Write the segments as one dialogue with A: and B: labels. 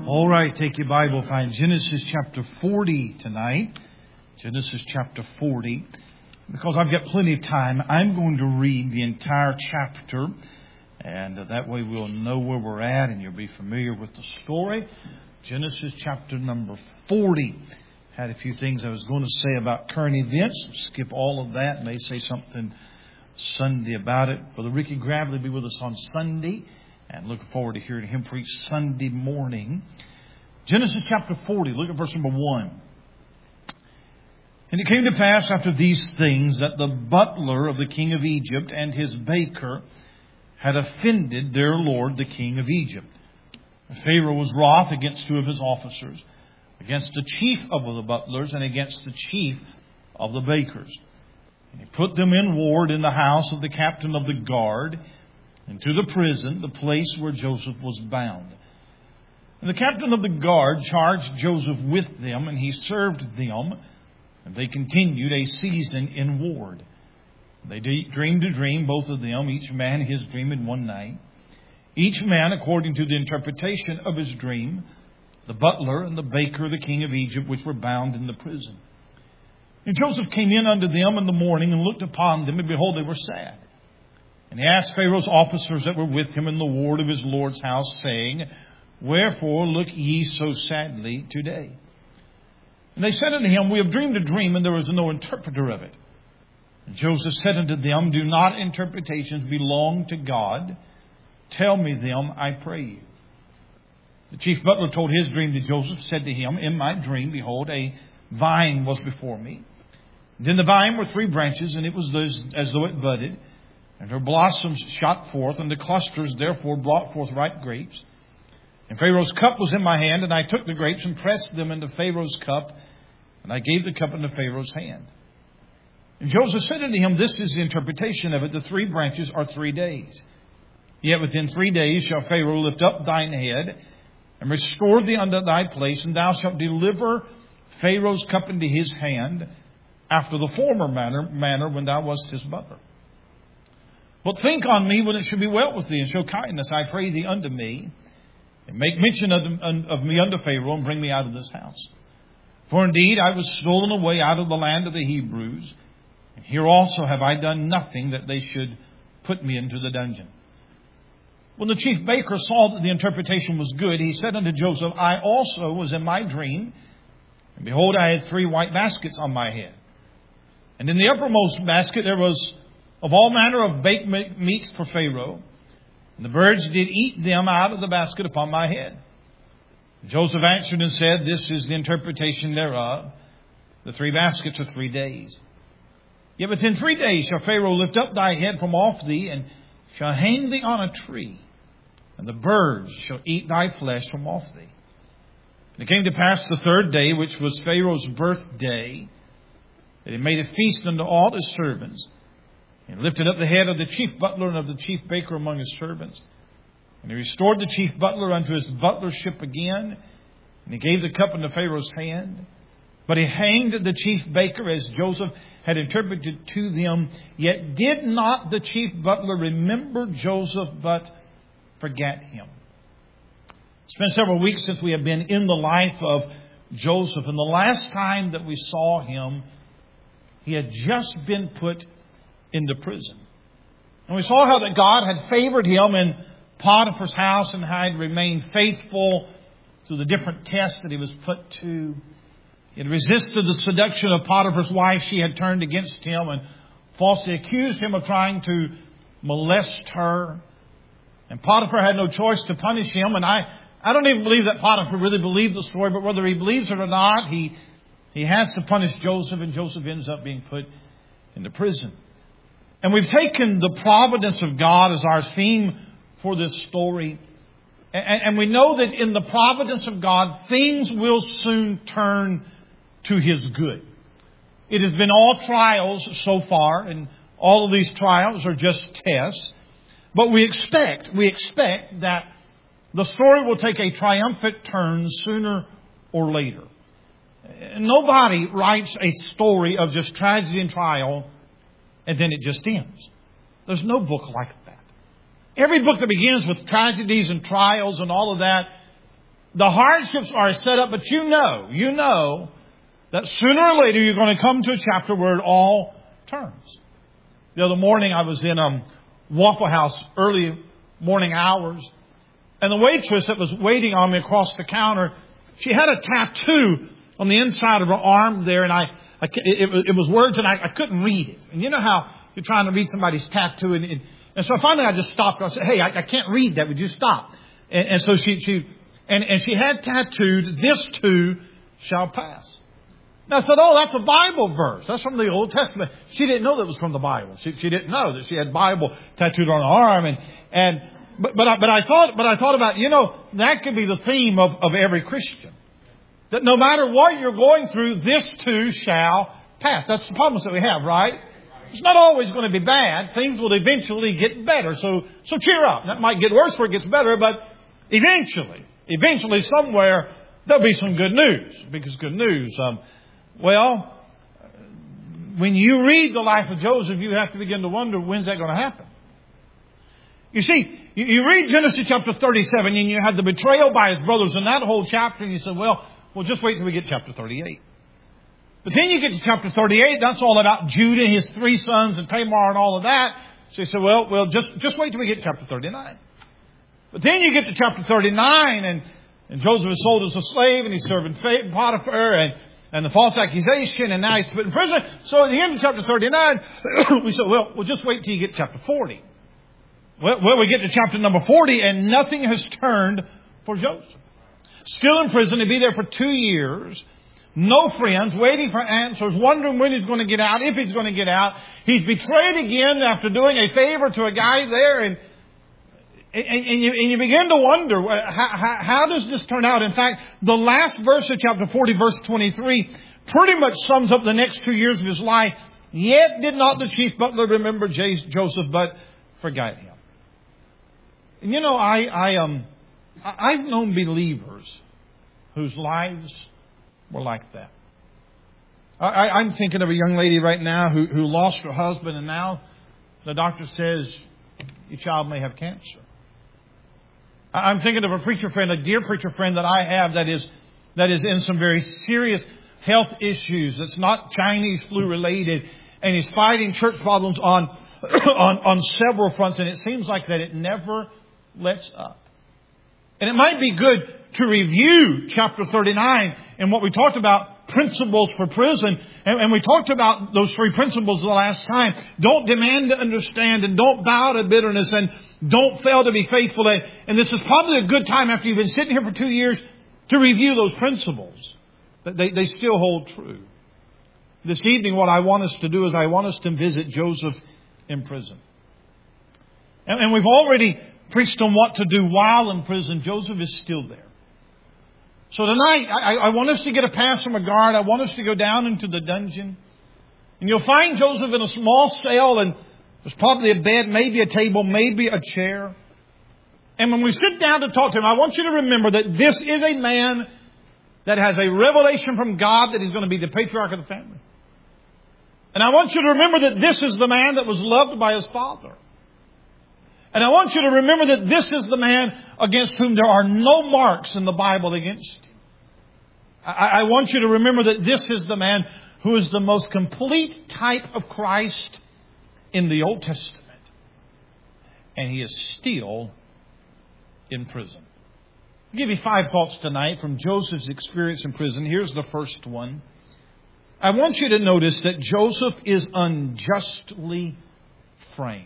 A: All right, take your Bible, find Genesis chapter 40 tonight. Genesis chapter 40. Because I've got plenty of time, I'm going to read the entire chapter. And that way we'll know where we're at and you'll be familiar with the story. Genesis chapter number 40. Had a few things I was going to say about current events. Skip all of that. May say something Sunday about it. Brother Ricky Gravely will be with us on Sunday. And looking forward to hearing him preach Sunday morning. Genesis chapter 40, look at verse number 1. And it came to pass after these things that the butler of the king of Egypt and his baker had offended their lord, the king of Egypt. Pharaoh was wroth against two of his officers, against the chief of the butlers and against the chief of the bakers. And he put them in ward in the house of the captain of the guard, into the prison, the place where Joseph was bound. And the captain of the guard charged Joseph with them, and he served them, and they continued a season in ward. They dreamed a dream, both of them, each man his dream in one night. Each man according to the interpretation of his dream, the butler and the baker of the king of Egypt, which were bound in the prison. And Joseph came in unto them in the morning and looked upon them, and behold, they were sad. And he asked Pharaoh's officers that were with him in the ward of his Lord's house, saying, Wherefore look ye so sadly today? And they said unto him, We have dreamed a dream, and there is no interpreter of it. And Joseph said unto them, Do not interpretations belong to God? Tell me them, I pray you. The chief butler told his dream to Joseph, said to him, In my dream, behold, a vine was before me. And in the vine were 3 branches, and it was as though it budded. And her blossoms shot forth, and the clusters therefore brought forth ripe grapes. And Pharaoh's cup was in my hand, and I took the grapes and pressed them into Pharaoh's cup, and I gave the cup into Pharaoh's hand. And Joseph said unto him, This is the interpretation of it. The 3 branches are 3 days. Yet within 3 days shall Pharaoh lift up thine head, and restore thee unto thy place, and thou shalt deliver Pharaoh's cup into his hand, after the former manner when thou wast his butler. But think on me when it shall be well with thee, and show kindness, I pray thee, unto me, and make mention of me unto Pharaoh, and bring me out of this house. For indeed I was stolen away out of the land of the Hebrews, and here also have I done nothing that they should put me into the dungeon. When the chief baker saw that the interpretation was good, he said unto Joseph, I also was in my dream, and behold, I had 3 white baskets on my head. And in the uppermost basket there was of all manner of baked meats for Pharaoh, and the birds did eat them out of the basket upon my head. Joseph answered and said, This is the interpretation thereof. The 3 baskets are 3 days. Yet within 3 days shall Pharaoh lift up thy head from off thee, and shall hang thee on a tree, and the birds shall eat thy flesh from off thee. And it came to pass the 3rd day, which was Pharaoh's birthday, that he made a feast unto all his servants, and lifted up the head of the chief butler and of the chief baker among his servants. And he restored the chief butler unto his butlership again. And he gave the cup into Pharaoh's hand. But he hanged the chief baker as Joseph had interpreted to them. Yet did not the chief butler remember Joseph, but forgat him. It's been several weeks since we have been in the life of Joseph. And the last time that we saw him, he had just been put into prison. And we saw how that God had favored him in Potiphar's house and had remained faithful through the different tests that he was put to. He had resisted the seduction of Potiphar's wife. She had turned against him and falsely accused him of trying to molest her. And Potiphar had no choice to punish him. And I don't even believe that Potiphar really believed the story, but whether he believes it or not, he has to punish Joseph, and Joseph ends up being put into prison. And we've taken the providence of God as our theme for this story. And we know that in the providence of God, things will soon turn to His good. It has been all trials so far, and all of these trials are just tests. But we expect that the story will take a triumphant turn sooner or later. Nobody writes a story of just tragedy and trial and then it just ends. There's no book like that. Every book that begins with tragedies and trials and all of that The hardships are set up, but you know that sooner or later you're going to come to a chapter where it all turns. The other morning I was in Waffle House, early morning hours, and the waitress that was waiting on me across the counter, she had a tattoo on the inside of her arm there, and it was words, and I couldn't read it. And you know how you're trying to read somebody's tattoo, and so finally I just stopped her. I said, "Hey, I can't read that. Would you stop?" And so she had tattooed, "This too shall pass." And I said, "Oh, that's a Bible verse. That's from the Old Testament." She didn't know that was from the Bible. She didn't know that she had Bible tattooed on her arm, but I thought about, that could be the theme of every Christian. That no matter what you're going through, this too shall pass. That's the promise that we have, right? It's not always going to be bad. Things will eventually get better. So cheer up. That might get worse before it gets better, but eventually somewhere there'll be some good news. Because good news, when you read the life of Joseph, you have to begin to wonder, when's that going to happen? You see, you read Genesis chapter 37 and you have the betrayal by his brothers in that whole chapter, and you say, well, just wait till we get to chapter 38. But then you get to chapter 38, that's all about Judah, his 3 sons, and Tamar and all of that. So you say, well, just wait till we get to chapter 39. But then you get to chapter 39, and Joseph is sold as a slave, and he's serving Potiphar, and the false accusation, and now he's put in prison. So at the end of chapter 39, we said, we'll just wait till you get to chapter 40. Well, we get to chapter number 40, and nothing has turned for Joseph. Still in prison, he'd be there for 2 years. No friends, waiting for answers, wondering when he's going to get out, if he's going to get out. He's betrayed again after doing a favor to a guy there, and you begin to wonder, how does this turn out? In fact, the last verse of chapter 40, verse 23, pretty much sums up the next 2 years of his life. Yet did not the chief butler remember Joseph, but forgot him. And I've known believers whose lives were like that. I'm thinking of a young lady right now who lost her husband, and now the doctor says your child may have cancer. I'm thinking of a preacher friend, a dear preacher friend that I have that is in some very serious health issues. That's not Chinese flu related, and he's fighting church problems on several fronts, and it seems like that it never lets up. And it might be good to review chapter 39 and what we talked about, principles for prison. And we talked about those 3 principles the last time. Don't demand to understand, and don't bow to bitterness, and don't fail to be faithful. And this is probably a good time after you've been sitting here for 2 years to review those principles. They still hold true. This evening, what I want us to do is I want us to visit Joseph in prison. And we've already preached on what to do while in prison. Joseph is still there. So tonight, I want us to get a pass from a guard. I want us to go down into the dungeon. And you'll find Joseph in a small cell, and there's probably a bed, maybe a table, maybe a chair. And when we sit down to talk to him, I want you to remember that this is a man that has a revelation from God that he's going to be the patriarch of the family. And I want you to remember that this is the man that was loved by his father. And I want you to remember that this is the man against whom there are no marks in the Bible against him. I want you to remember that this is the man who is the most complete type of Christ in the Old Testament. And he is still in prison. I'll give you 5 thoughts tonight from Joseph's experience in prison. Here's the first one. I want you to notice that Joseph is unjustly framed.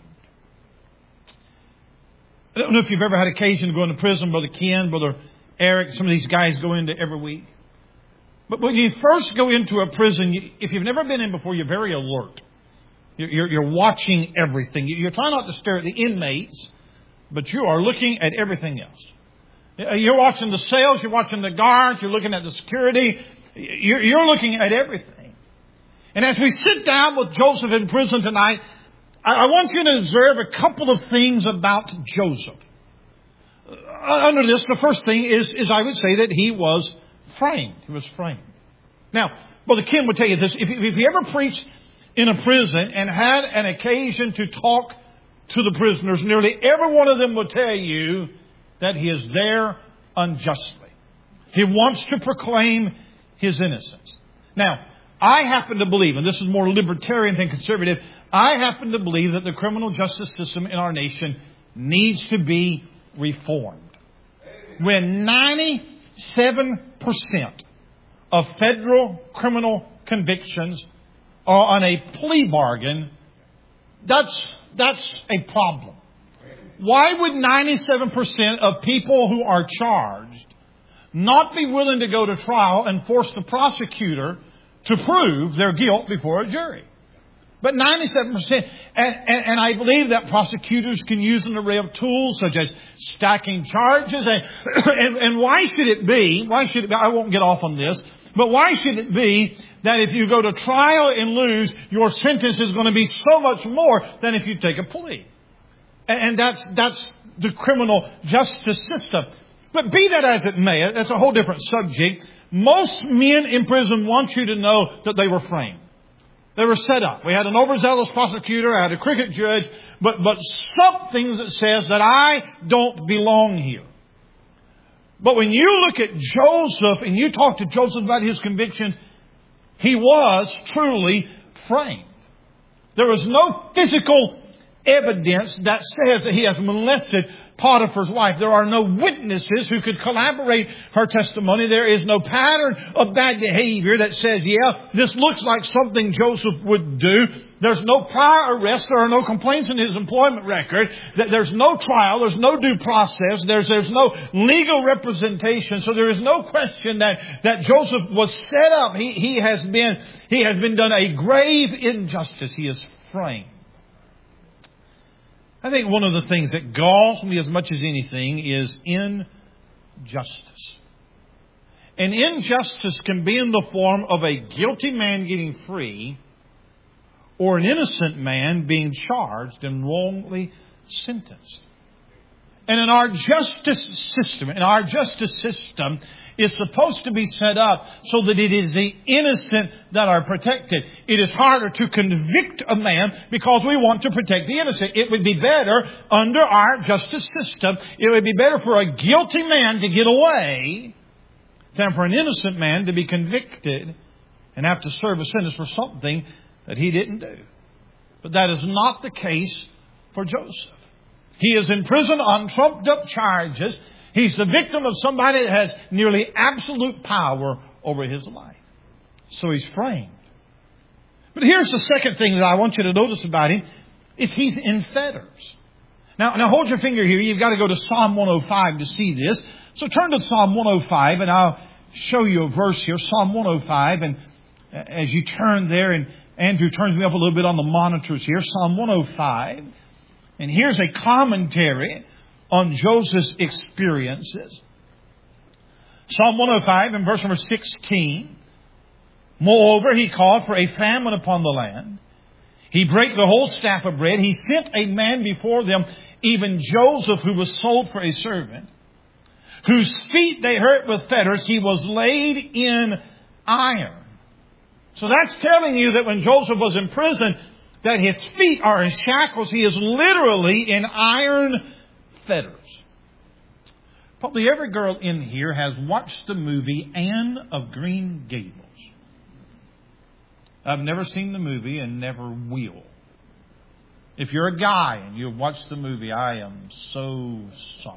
A: I don't know if you've ever had occasion to go into prison. Brother Ken, Brother Eric, some of these guys go into every week. But when you first go into a prison, if you've never been in before, you're very alert. You're watching everything. You're trying not to stare at the inmates, but you are looking at everything else. You're watching the cells. You're watching the guards. You're looking at the security. You're looking at everything. And as we sit down with Joseph in prison tonight, I want you to observe a couple of things about Joseph. Under this, the first thing is I would say that he was framed. He was framed. Now, Brother Kim would tell you this. If you ever preached in a prison and had an occasion to talk to the prisoners, nearly every one of them will tell you that he is there unjustly. He wants to proclaim His innocence. Now, I happen to believe, and this is more libertarian than conservative, I happen to believe that the criminal justice system in our nation needs to be reformed. When 97% of federal criminal convictions are on a plea bargain, that's a problem. Why would 97% of people who are charged not be willing to go to trial and force the prosecutor to prove their guilt before a jury? But 97%, and I believe that prosecutors can use an array of tools such as stacking charges. And why should it be, I won't get off on this, but why should it be that if you go to trial and lose, your sentence is going to be so much more than if you take a plea? And that's the criminal justice system. But be that as it may, that's a whole different subject. Most men in prison want you to know that they were framed. They were set up. We had an overzealous prosecutor, I had a crooked judge, but something that says that I don't belong here. But when you look at Joseph and you talk to Joseph about his convictions, he was truly framed. There was no physical evidence that says that he has molested Potiphar's wife. There are no witnesses who could corroborate her testimony. There is no pattern of bad behavior that says, yeah, this looks like something Joseph would do. There's no prior arrest. There are no complaints in his employment record. There's no trial. There's no due process. There's no legal representation. So there is no question that Joseph was set up. He has been done a grave injustice. He is framed. I think one of the things that galls me as much as anything is injustice. And injustice can be in the form of a guilty man getting free or an innocent man being charged and wrongly sentenced. And in our justice system, is supposed to be set up so that it is the innocent that are protected. It is harder to convict a man because we want to protect the innocent. It would be better under our justice system, it would be better for a guilty man to get away than for an innocent man to be convicted and have to serve a sentence for something that he didn't do. But that is not the case for Joseph. He is in prison on trumped up charges. He's the victim of somebody that has nearly absolute power over his life. So he's framed. But here's the second thing that I want you to notice about him, is he's in fetters. Now hold your finger here. You've got to go to Psalm 105 to see this. So turn to Psalm 105 and I'll show you a verse here. Psalm 105. And as you turn there, and Andrew turns me up a little bit on the monitors here. Psalm 105. And here's a commentary on Joseph's experiences. Psalm 105 and verse number 16. Moreover, he called for a famine upon the land. He brake the whole staff of bread. He sent a man before them, even Joseph, who was sold for a servant, whose feet they hurt with fetters. He was laid in iron. So that's telling you that when Joseph was in prison, that his feet are in shackles. He is literally in iron fetters. Probably every girl in here has watched the movie Anne of Green Gables. I've never seen the movie and never will. If you're a guy and you've watched the movie, I am so sorry.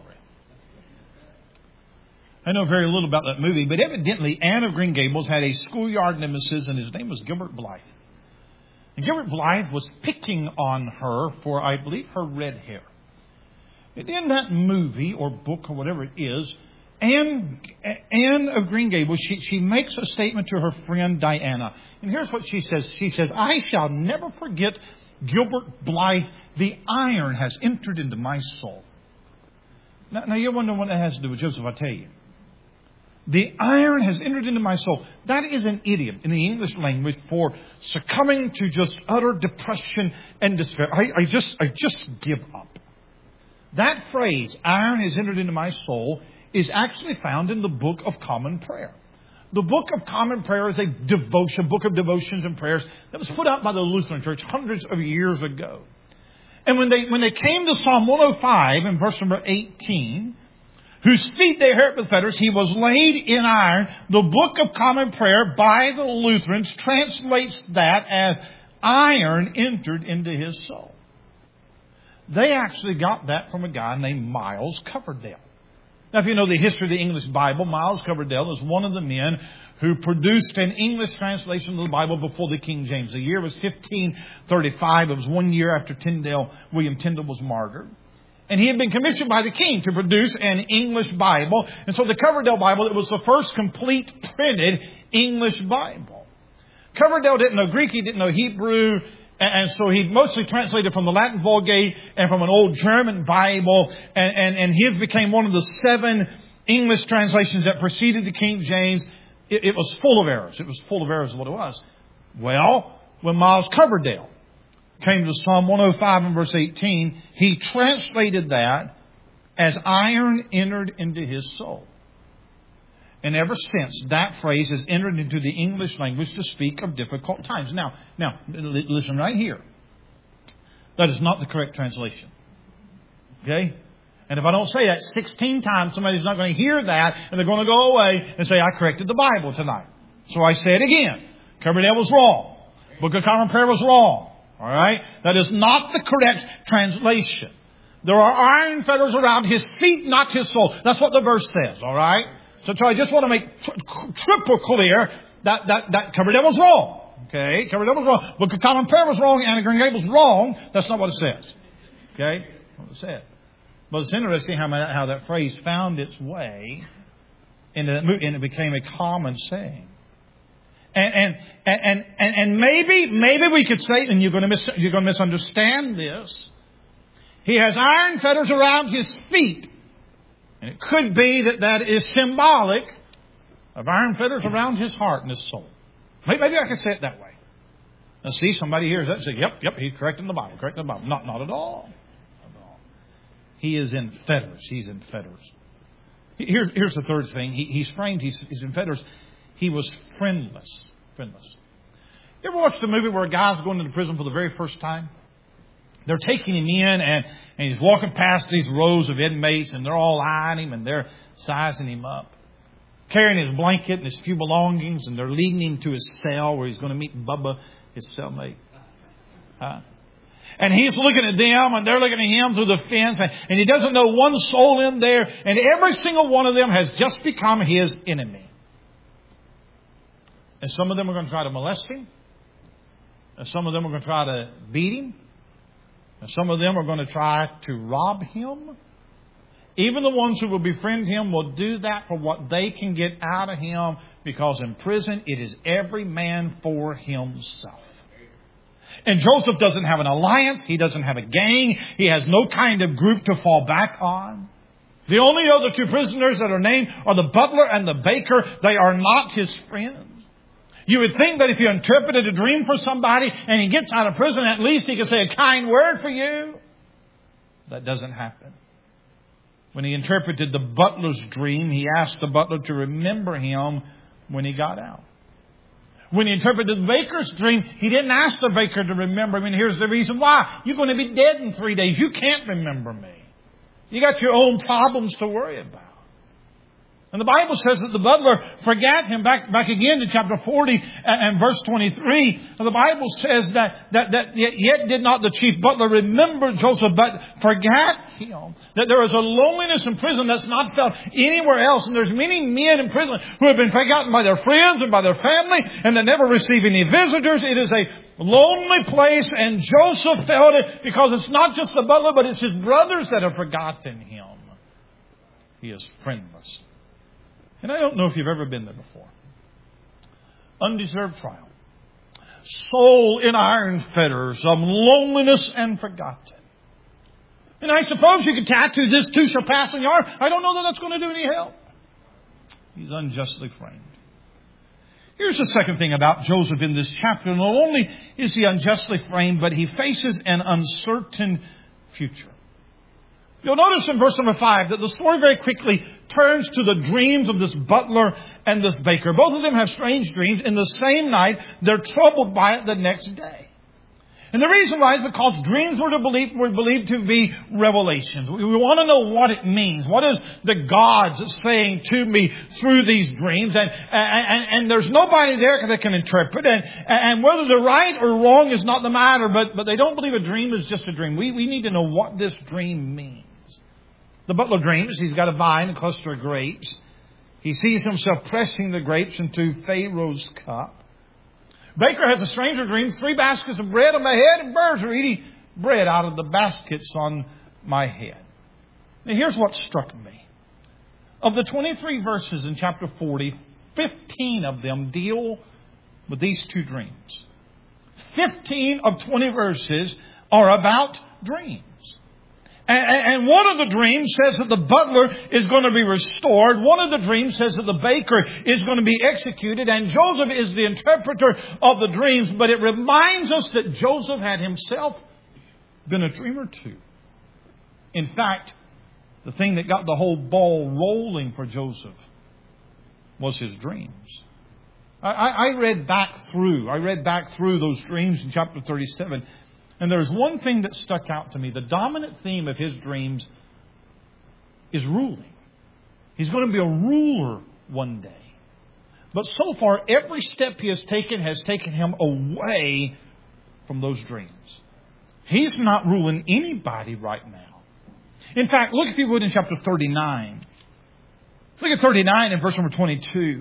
A: I know very little about that movie, but evidently Anne of Green Gables had a schoolyard nemesis and his name was Gilbert Blythe. And Gilbert Blythe was picking on her for, I believe, her red hair. And in that movie or book or whatever it is, Anne of Green Gables, she makes a statement to her friend Diana. And here's what she says. She says, I shall never forget Gilbert Blythe. The iron has entered into my soul. Now you wonder what that has to do with Joseph, I'll tell you. The iron has entered into my soul. That is an idiom in the English language for succumbing to just utter depression and despair. I just give up. That phrase, iron has entered into my soul, is actually found in the Book of Common Prayer. The Book of Common Prayer is a devotion, book of devotions and prayers that was put out by the Lutheran Church hundreds of years ago. And when they came to Psalm 105 and verse number 18, whose feet they hurt with fetters, he was laid in iron. The Book of Common Prayer by the Lutherans translates that as iron entered into his soul. They actually got that from a guy named Miles Coverdale. Now, if you know the history of the English Bible, Miles Coverdale is one of the men who produced an English translation of the Bible before the King James. The year was 1535. It was 1 year after William Tyndale was martyred. And he had been commissioned by the king to produce an English Bible. And so the Coverdale Bible, it was the first complete printed English Bible. Coverdale didn't know Greek, he didn't know Hebrew, and so he mostly translated from the Latin Vulgate and from an old German Bible. And his became one of the 7 English translations that preceded the King James. It was full of errors. It was full of errors is what it was. Well, when Miles Coverdale came to Psalm 105 and verse 18, he translated that as iron entered into his soul. And ever since, that phrase has entered into the English language to speak of difficult times. Now, listen right here. That is not the correct translation. Okay? And if I don't say that 16 times, somebody's not going to hear that, and they're going to go away and say, I corrected the Bible tonight. So I say it again. Coverdale was wrong. Book of Common Prayer was wrong. All right? That is not the correct translation. There are iron fetters around his feet, not his soul. That's what the verse says. All right? So I just want to make triple clear that Coverdale was wrong. Okay? Coverdale was wrong. Book of Common Prayer was wrong. Anna Green Gables was wrong. That's not what it says. Okay? That's what it said. But it's interesting how that phrase found its way and it became a common saying. And maybe we could say, and you're going to misunderstand this. He has iron fetters around his feet. And it could be that is symbolic of iron fetters around his heart and his soul. Maybe I could say it that way. Now see, somebody hears that and say, yep, he's correcting the Bible. Not at all. He is in fetters. He's in fetters. Here's the third thing. He's framed. He's in fetters. He was friendless. You ever watched a movie where a guy's going into prison for the very first time? They're taking him in and he's walking past these rows of inmates and they're all eyeing him and they're sizing him up. Carrying his blanket and his few belongings, and they're leading him to his cell where he's going to meet Bubba, his cellmate. And he's looking at them and they're looking at him through the fence, and he doesn't know one soul in there, and every single one of them has just become his enemy. And some of them are going to try to molest him. And some of them are going to try to beat him. And some of them are going to try to rob him. Even the ones who will befriend him will do that for what they can get out of him, because in prison it is every man for himself. And Joseph doesn't have an alliance. He doesn't have a gang. He has no kind of group to fall back on. The only other 2 prisoners that are named are the butler and the baker. They are not his friends. You would think that if you interpreted a dream for somebody and he gets out of prison, at least he could say a kind word for you. That doesn't happen. When he interpreted the butler's dream, he asked the butler to remember him when he got out. When he interpreted the baker's dream, he didn't ask the baker to remember him. And here's the reason why. You're going to be dead in 3 days. You can't remember me. You got your own problems to worry about. And the Bible says that the butler forgot him. Back again to chapter 40 and verse 23. The Bible says that yet did not the chief butler remember Joseph, but forgot him. That there is a loneliness in prison that's not felt anywhere else. And there's many men in prison who have been forgotten by their friends and by their family, and they never receive any visitors. It is a lonely place, and Joseph felt it because it's not just the butler, but it's his brothers that have forgotten him. He is friendless. And I don't know if you've ever been there before. Undeserved trial. Soul in iron fetters of loneliness and forgotten. And I suppose you could tattoo this too shall pass in your heart. I don't know that that's going to do any help. He's unjustly framed. Here's the second thing about Joseph in this chapter. Not only is he unjustly framed, but he faces an uncertain future. You'll notice in verse number 5 that the story very quickly turns to the dreams of this butler and this baker. Both of them have strange dreams. In the same night, they're troubled by it the next day. And the reason why is because dreams were believed to be revelations. We want to know what it means. What is the gods saying to me through these dreams? And there's nobody there that can interpret. And whether they're right or wrong is not the matter. But they don't believe a dream is just a dream. We need to know what this dream means. The butler dreams. He's got a vine, a cluster of grapes. He sees himself pressing the grapes into Pharaoh's cup. Baker has a stranger dream. 3 baskets of bread on my head, and birds are eating bread out of the baskets on my head. Now here's what struck me. Of the 23 verses in chapter 40, 15 of them deal with these 2 dreams. 15 of 20 verses are about dreams. And one of the dreams says that the butler is going to be restored. One of the dreams says that the baker is going to be executed. And Joseph is the interpreter of the dreams. But it reminds us that Joseph had himself been a dreamer too. In fact, the thing that got the whole ball rolling for Joseph was his dreams. I read back through those dreams in chapter 37. And there's one thing that stuck out to me. The dominant theme of his dreams is ruling. He's going to be a ruler one day. But so far, every step he has taken him away from those dreams. He's not ruling anybody right now. In fact, look if you would in chapter 39. Look at 39 and verse number 22.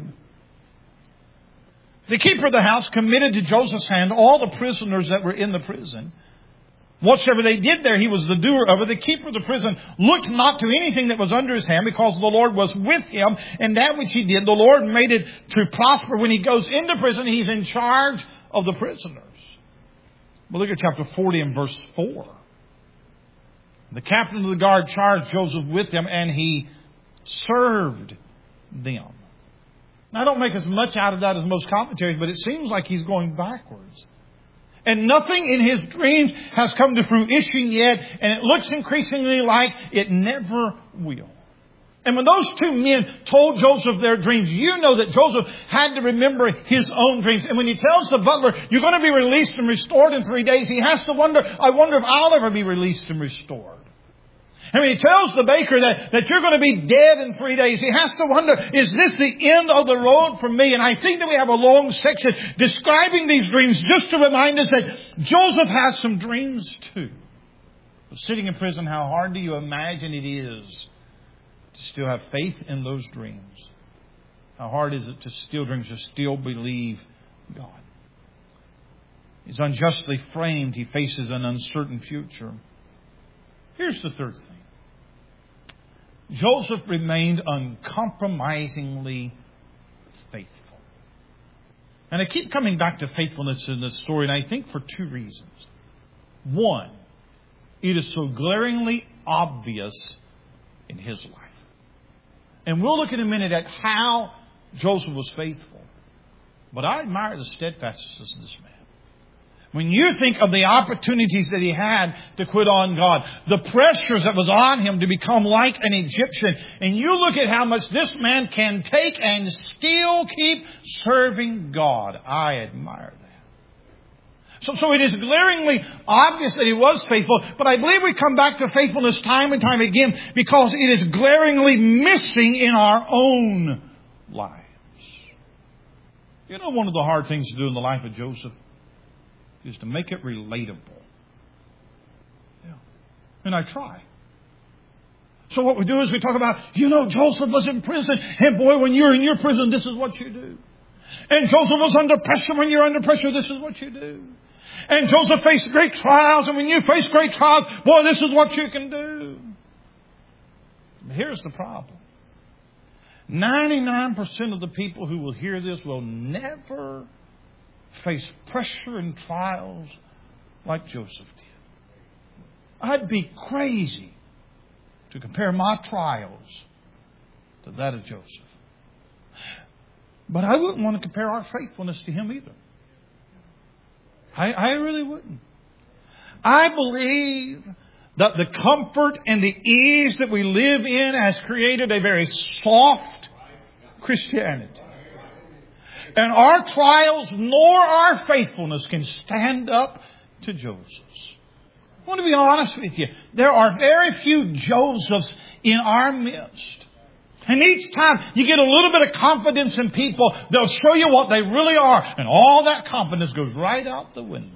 A: The keeper of the house committed to Joseph's hand all the prisoners that were in the prison. Whatsoever they did there, he was the doer of it. The keeper of the prison looked not to anything that was under his hand, because the Lord was with him. And that which he did, the Lord made it to prosper. When he goes into prison, he's in charge of the prisoners. Well, look at chapter 40 and verse 4. The captain of the guard charged Joseph with them, and he served them. Now, I don't make as much out of that as most commentaries, but it seems like he's going backwards. And nothing in his dreams has come to fruition yet, and it looks increasingly like it never will. And when those 2 men told Joseph their dreams, you know that Joseph had to remember his own dreams. And when he tells the butler, you're going to be released and restored in 3 days, he has to wonder, I wonder if I'll ever be released and restored. And when he tells the baker that you're going to be dead in 3 days, he has to wonder, is this the end of the road for me? And I think that we have a long section describing these dreams just to remind us that Joseph has some dreams too. But sitting in prison, how hard do you imagine it is to still have faith in those dreams? How hard is it to still dream, to still believe God? He's unjustly framed. He faces an uncertain future. Here's the third thing. Joseph remained uncompromisingly faithful. And I keep coming back to faithfulness in this story, and I think for 2 reasons. One, it is so glaringly obvious in his life. And we'll look in a minute at how Joseph was faithful. But I admire the steadfastness of this man. When you think of the opportunities that he had to quit on God, the pressures that was on him to become like an Egyptian, and you look at how much this man can take and still keep serving God, I admire that. So it is glaringly obvious that he was faithful, but I believe we come back to faithfulness time and time again because it is glaringly missing in our own lives. You know, one of the hard things to do in the life of Joseph is to make it relatable. Yeah. And I try. So what we do is we talk about, Joseph was in prison. And boy, when you're in your prison, this is what you do. And Joseph was under pressure. When you're under pressure, this is what you do. And Joseph faced great trials. And when you face great trials, boy, this is what you can do. But here's the problem. 99% of the people who will hear this will never face pressure and trials like Joseph did. I'd be crazy to compare my trials to that of Joseph. But I wouldn't want to compare our faithfulness to him either. I really wouldn't. I believe that the comfort and the ease that we live in has created a very soft Christianity. And our trials nor our faithfulness can stand up to Josephs. I want to be honest with you. There are very few Josephs in our midst. And each time you get a little bit of confidence in people, they'll show you what they really are. And all that confidence goes right out the window.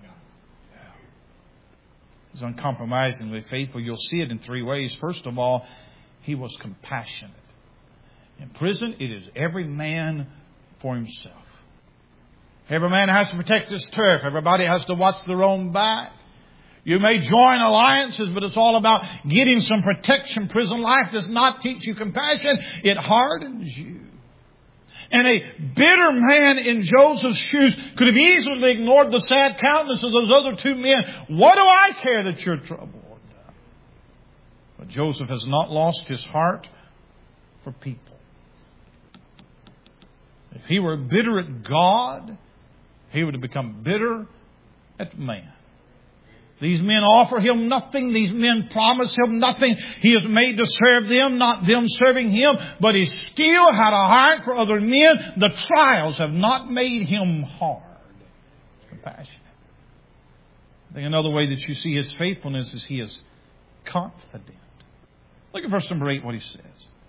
A: He's uncompromisingly faithful. You'll see it in three ways. First of all, he was compassionate. In prison, it is every man for himself. Every man has to protect his turf. Everybody has to watch their own back. You may join alliances, but it's all about getting some protection. Prison life does not teach you compassion. It hardens you. And a bitter man in Joseph's shoes could have easily ignored the sad countenance of those other two men. What do I care that you're troubled? But Joseph has not lost his heart for people. If he were bitter at God, he would have become bitter at man. These men offer him nothing. These men promise him nothing. He is made to serve them, not them serving him. But he still had a heart for other men. The trials have not made him hard. It's compassionate. I think another way that you see his faithfulness is he is confident. Look at verse number 8, what he says.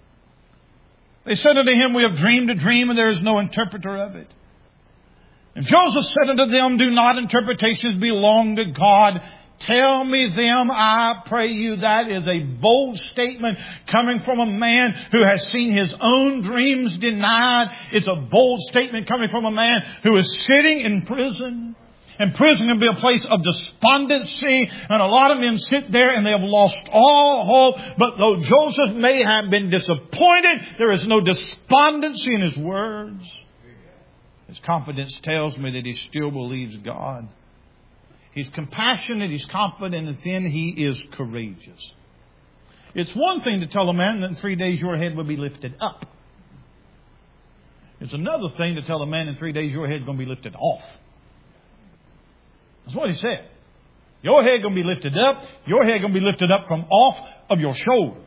A: They said unto him, we have dreamed a dream, and there is no interpreter of it. And Joseph said unto them, do not interpretations belong to God? Tell me them, I pray you. That is a bold statement coming from a man who has seen his own dreams denied. It's a bold statement coming from a man who is sitting in prison. And prison can be a place of despondency. And a lot of men sit there and they have lost all hope. But though Joseph may have been disappointed, there is no despondency in his words. His confidence tells me that he still believes God. He's compassionate, he's confident, and then he is courageous. It's one thing to tell a man that in 3 days your head will be lifted up. It's another thing to tell a man in 3 days your head is going to be lifted off. That's what he said. Your head is going to be lifted up. Your head is going to be lifted up from off of your shoulders.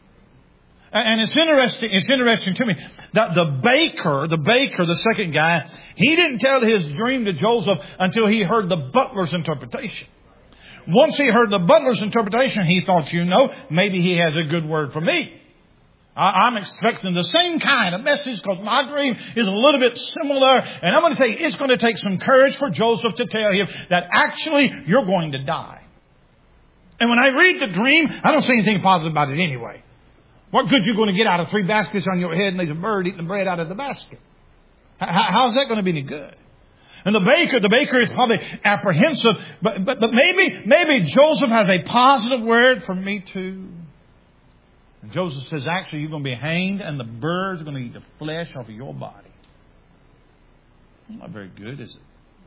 A: And it's interesting to me that the baker, the second guy, he didn't tell his dream to Joseph until he heard the butler's interpretation. Once he heard the butler's interpretation, he thought, maybe he has a good word for me. I'm expecting the same kind of message because my dream is a little bit similar. And I'm going to tell you, it's going to take some courage for Joseph to tell him that actually you're going to die. And when I read the dream, I don't see anything positive about it anyway. What good are you going to get out of 3 baskets on your head and there's a bird eating the bread out of the basket? How's that going to be any good? And the baker is probably apprehensive, but maybe Joseph has a positive word for me too. And Joseph says, actually, you're going to be hanged and the birds are going to eat the flesh off of your body. It's not very good, is it?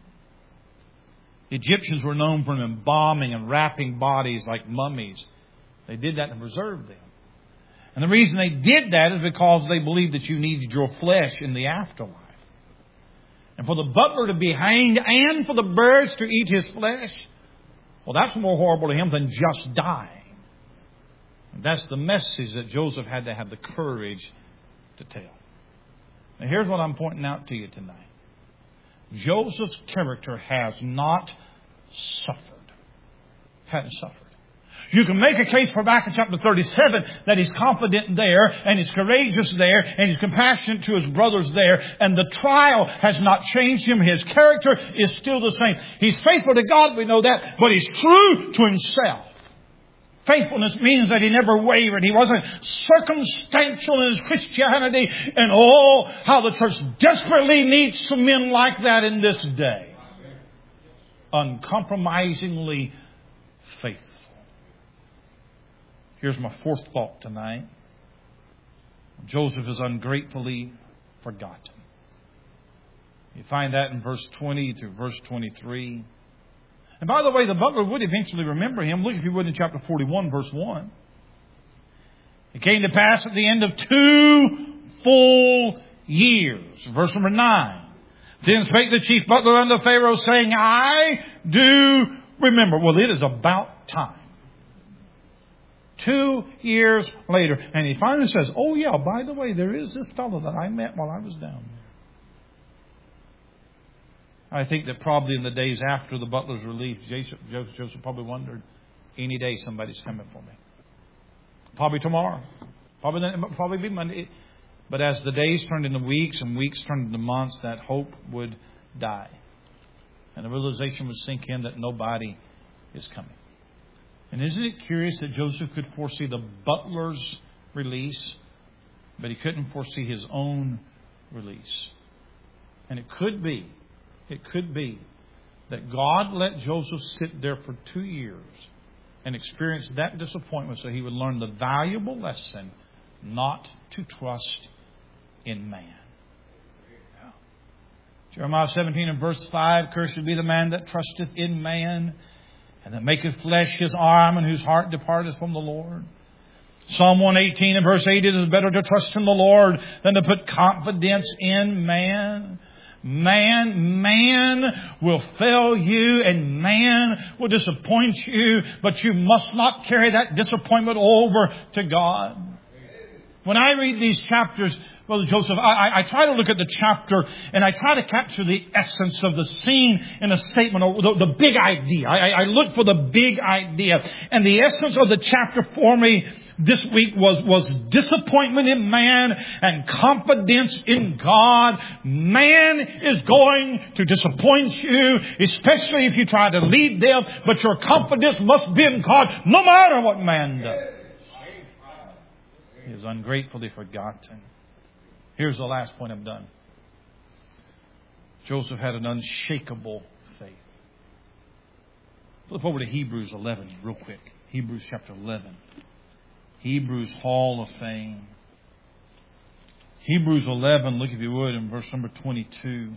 A: The Egyptians were known for embalming and wrapping bodies like mummies. They did that to preserve them. And the reason they did that is because they believed that you needed your flesh in the afterlife. And for the butler to be hanged and for the birds to eat his flesh, well, that's more horrible to him than just dying. And that's the message that Joseph had to have the courage to tell. Now, here's what I'm pointing out to you tonight. Joseph's character has not suffered. Hadn't suffered. You can make a case for back in chapter 37 that he's confident there and he's courageous there and he's compassionate to his brothers there. And the trial has not changed him. His character is still the same. He's faithful to God, we know that, but he's true to himself. Faithfulness means that he never wavered. He wasn't circumstantial in his Christianity. And how the church desperately needs some men like that in this day. Uncompromisingly faithful. Here's my fourth thought tonight. Joseph is ungratefully forgotten. You find that in verse 20 through verse 23. And by the way, the butler would eventually remember him. Look, if you would, in chapter 41, verse 1. It came to pass at the end of 2 full years. Verse number 9. Then spake the chief butler unto Pharaoh, saying, I do remember. Well, it is about time. 2 years later. And he finally says, oh yeah, by the way, there is this fellow that I met while I was down there. I think that probably in the days after the butler's relief, Joseph probably wondered, any day somebody's coming for me. Probably tomorrow. Probably be Monday. But as the days turned into weeks and weeks turned into months, that hope would die. And the realization would sink in that nobody is coming. And isn't it curious that Joseph could foresee the butler's release, but he couldn't foresee his own release? And it could be that God let Joseph sit there for 2 years and experience that disappointment so he would learn the valuable lesson not to trust in man. Yeah. Jeremiah 17 and verse 5, cursed be the man that trusteth in man, and that maketh flesh his arm, and whose heart departeth from the Lord. Psalm 118 and verse 8, it is better to trust in the Lord than to put confidence in man. Man will fail you and man will disappoint you, but you must not carry that disappointment over to God. When I read these chapters, Brother Joseph, I try to look at the chapter and I try to capture the essence of the scene in a statement, or the big idea. I look for the big idea. And the essence of the chapter for me this week was disappointment in man and confidence in God. Man is going to disappoint you, especially if you try to lead them, but your confidence must be in God no matter what man does. He is ungratefully forgotten. Here's the last point I'm done. Joseph had an unshakable faith. Flip over to Hebrews 11 real quick. Hebrews chapter 11. Hebrews Hall of Fame. Hebrews 11, look if you would, in verse number 22.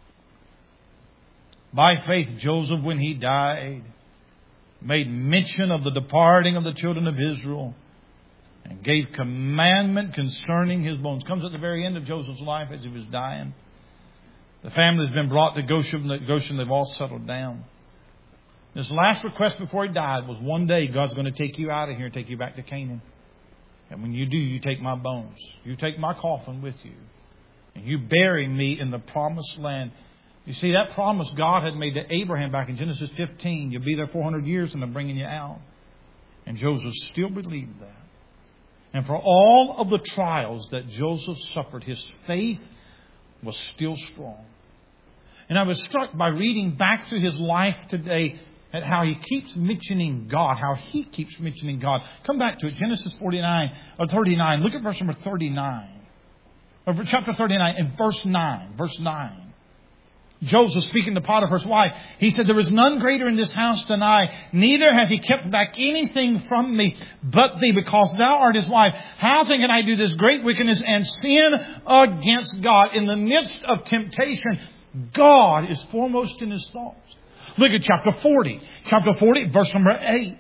A: By faith Joseph, when he died, made mention of the departing of the children of Israel, and gave commandment concerning his bones. Comes at the very end of Joseph's life as he was dying. The family has been brought to Goshen. They've all settled down. His last request before he died was, one day God's going to take you out of here and take you back to Canaan. And when you do, you take my bones. You take my coffin with you. And you bury me in the promised land. You see, that promise God had made to Abraham back in Genesis 15. You'll be there 400 years and I'm bringing you out. And Joseph still believed that. And for all of the trials that Joseph suffered, his faith was still strong. And I was struck by reading back through his life today at how he keeps mentioning God, how he keeps mentioning God. Come back to it, Genesis 39 or 39. Look at verse number 39. Or chapter 39 and verse 9. Verse 9. Joseph speaking to Potiphar's wife, he said, there is none greater in this house than I, neither hath he kept back anything from me but thee, because thou art his wife. How then can I do this great wickedness and sin against God? In the midst of temptation, God is foremost in his thoughts. Look at chapter 40. Chapter 40, verse number 8.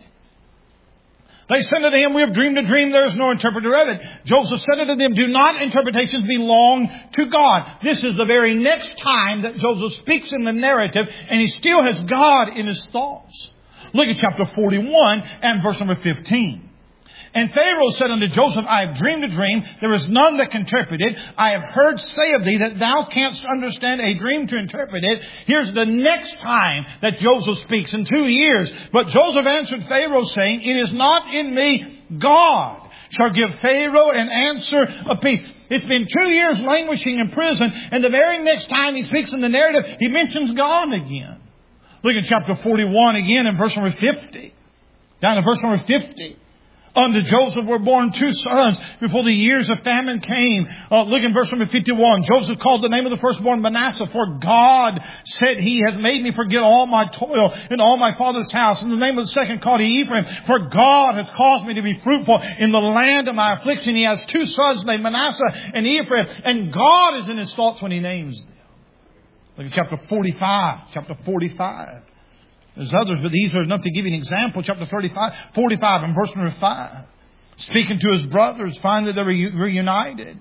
A: They said unto him, we have dreamed a dream, there is no interpreter of it. Joseph said unto them, do not interpretations belong to God? This is the very next time that Joseph speaks in the narrative, and he still has God in his thoughts. Look at chapter 41 and verse number 15. And Pharaoh said unto Joseph, I have dreamed a dream. There is none that can interpret it. I have heard say of thee that thou canst understand a dream to interpret it. Here's the next time that Joseph speaks in 2 years. But Joseph answered Pharaoh, saying, it is not in me. God shall give Pharaoh an answer of peace. It's been 2 years languishing in prison. And the very next time he speaks in the narrative, he mentions God again. Look at chapter 41 again in verse number 50. Down to verse number 50. Unto Joseph were born 2 sons before the years of famine came. Look in verse number 51. Joseph called the name of the firstborn Manasseh, for God said, he hath made me forget all my toil in all my father's house. And the name of the second called he Ephraim, for God hath caused me to be fruitful in the land of my affliction. He has 2 sons named Manasseh and Ephraim, and God is in his thoughts when he names them. Look at chapter 45. Chapter 45. There's others, but these are enough to give you an example. Chapter 45 and verse number 5. Speaking to his brothers, finally they were reunited.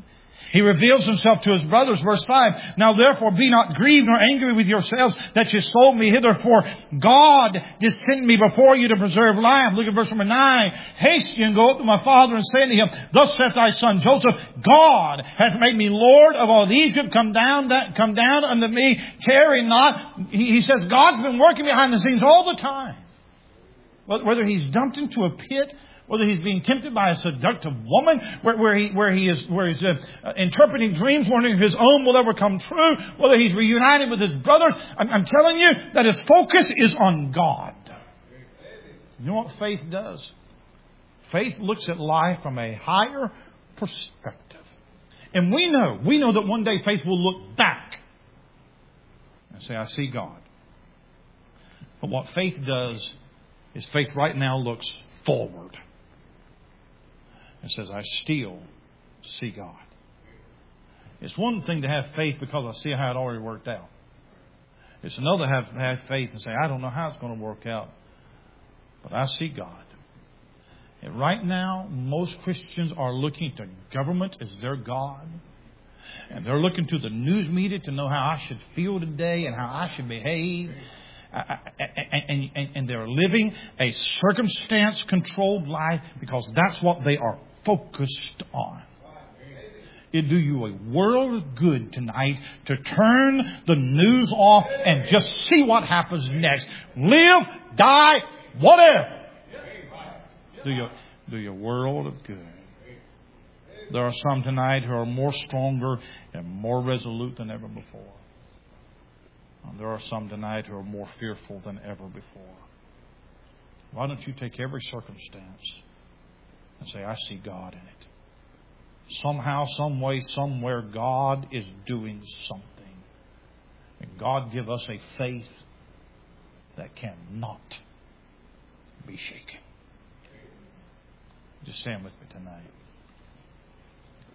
A: He reveals Himself to His brothers. Verse 5, now therefore be not grieved nor angry with yourselves that you sold me hither, for God did send me before you to preserve life. Look at verse number 9. Haste ye and go up to my father and say unto him, thus saith thy son Joseph, God hath made me Lord of all Egypt. Come down unto me, tarry not. He says God's been working behind the scenes all the time. Whether He's dumped into a pit, whether he's being tempted by a seductive woman, where he's interpreting dreams, wondering if his own will ever come true, whether he's reunited with his brothers. I'm telling you that his focus is on God. You know what faith does? Faith looks at life from a higher perspective. And we know that one day faith will look back and say, I see God. But what faith does is faith right now looks forward. It says, I still see God. It's one thing to have faith because I see how it already worked out. It's another to have faith and say, I don't know how it's going to work out, but I see God. And right now, most Christians are looking to government as their God. And they're looking to the news media to know how I should feel today and how I should behave. And they're living a circumstance-controlled life because that's what they are focused on. It'd do you a world of good tonight to turn the news off and just see what happens next. Live, die, whatever. Do you a world of good. There are some tonight who are more stronger and more resolute than ever before. And there are some tonight who are more fearful than ever before. Why don't you take every circumstance and say, I see God in it. Somehow, some way, somewhere, God is doing something. And God give us a faith that cannot be shaken. Just stand with me tonight.